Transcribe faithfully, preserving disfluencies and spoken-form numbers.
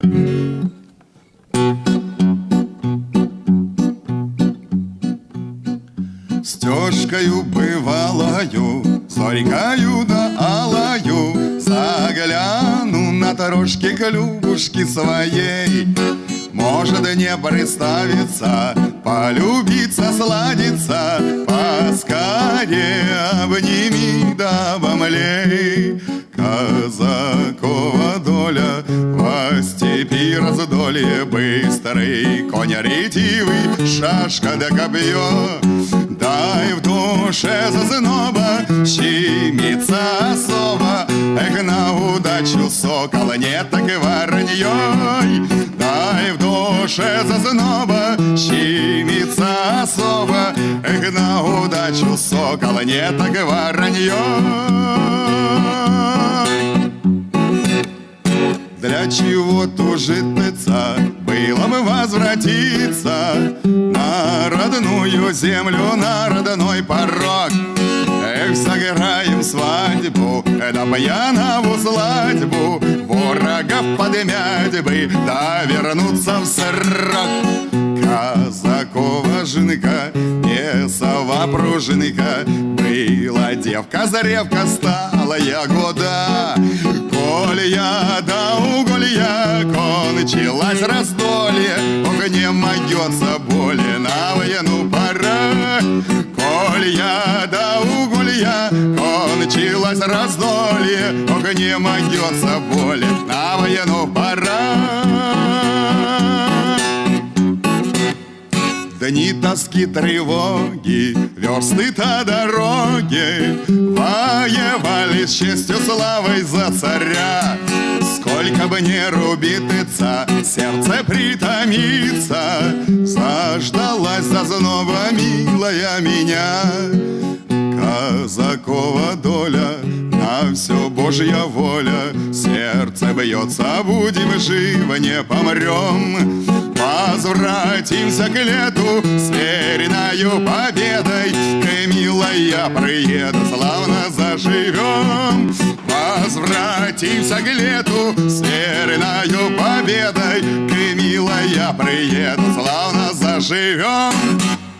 Стежкою бывалою, зорькою да алою, загляну на дорожке к Любушке своей. Может не представиться, полюбиться, сладиться, поскорее обними да обомлей. Казакова доля во степи раздолье, быстрый конь ретивый, шашка да копье. Дай в душе зазноба, щемится особо, эх, на удачу сокола нет, так и вороньей. Дай в душе зазноба, щемится особо, эх, на удачу сокола нет, так и вороньей. Для чего тужиться, было бы возвратиться на родную землю, на родной порог. Эх, сыграем свадьбу, да пьянову свадьбу, ворогов подмять бы, да вернуться в срок. Казакова жинка, бесова пружинка, была девка, заревка, стала ягода. Колья да уголья, кончилась раздолье, ох, не могется более на военную пора. Колья да уголья, кончилась раздолье, ох, не могется более на военную пора. Дни тоски, тревоги, версты-то дороги, воевали с честью, славой за царя. Сколько бы ни рубиться, сердце притомится, заждалась зазноба, милая меня. Казакова доля, на все Божья воля, сердце бьется, будем живы, не помрем. Возвратимся к лету с вереною победой, к милая приеду, славно заживем. Возвратимся к лету с вереною победой, к милая приеду, славно заживем.